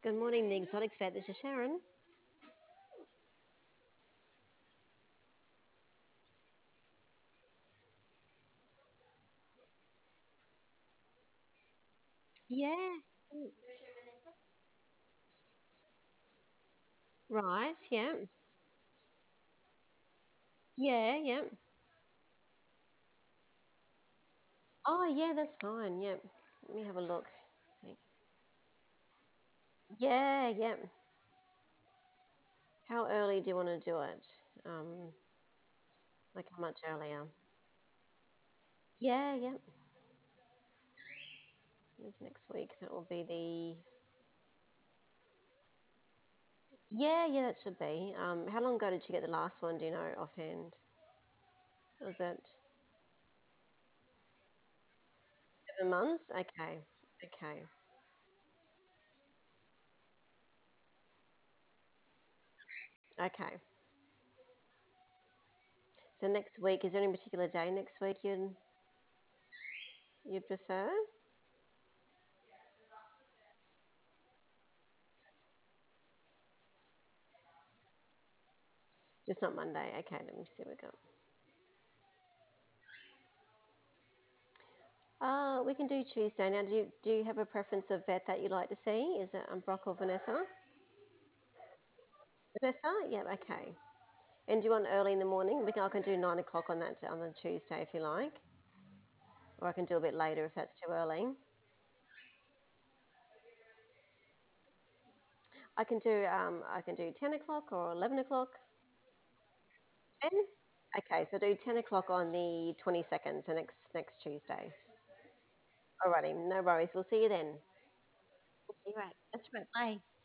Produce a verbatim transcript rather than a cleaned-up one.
Good morning, the Exotics Vet. This is Sharon. Yeah. Mm. Right. Yeah. Yeah. Yeah. Oh, yeah. That's fine. Yeah. Let me have a look. See. Yeah. Yeah. How early do you want to do it? Um, like how much earlier? Yeah. Yeah. When's next week? That will be the. Yeah. Yeah. That should be. Um, how long ago did you get the last one? Do you know offhand? Was it seven months? Okay. Okay. Okay. So next week, is there any particular day next week you'd you'd prefer? Just not Monday. Okay, let me see what we got. Uh, we can do Tuesday. Now, do you, do you have a preference of vet that you'd like to see? Is it um, Brock or Vanessa? Vanessa? Yeah, okay. And do you want early in the morning? We can, I can do nine o'clock on that on the Tuesday if you like, or I can do a bit later if that's too early. I can do um, I can do ten o'clock or eleven o'clock. ten? Okay, so do ten o'clock on the twenty-second, so next next Tuesday. Alrighty, no worries. We'll see you then. Okay, right. That's right. Bye.